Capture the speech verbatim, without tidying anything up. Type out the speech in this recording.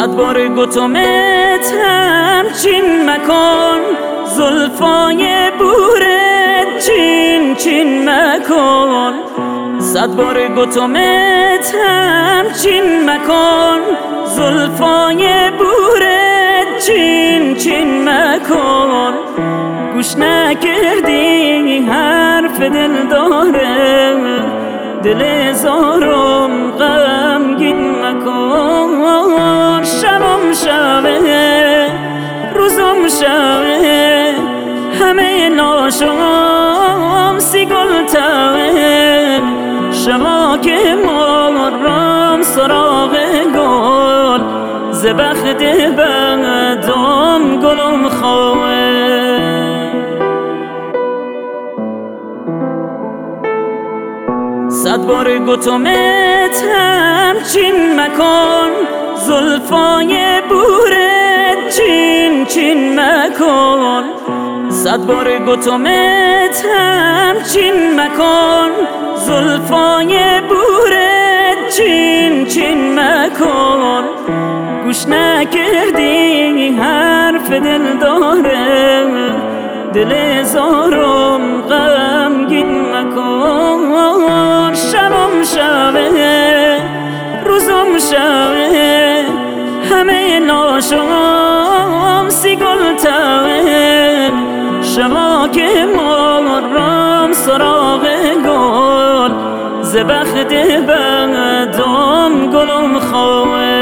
صد بار گتومت همچین مکن، زلفای بورت چین چین مکن. صد بار گتومت همچین مکن، زلفای بورت چین چین مکن. گوش نکردی حرف دل داره، دل زارم غمگین مکن. شبم شبه روزم شبه، همه ناشم سی گل تبه. شما که مرم سراغ گل، ز بخت بدم گلم خواه. صد بار گتومت همچین مکن، زلفای بورت چین چین مکن. صد بار گتومت همچین مکن، زلفای بورت چین چین مکن. گوش نکردی حرف دل داره، دل زارم غمگین مکن. شبم شبه روزم شبه، همه ناشم سی گل تبه. شما که مرم سراغ گل، ز بخت بدم گلم خواه.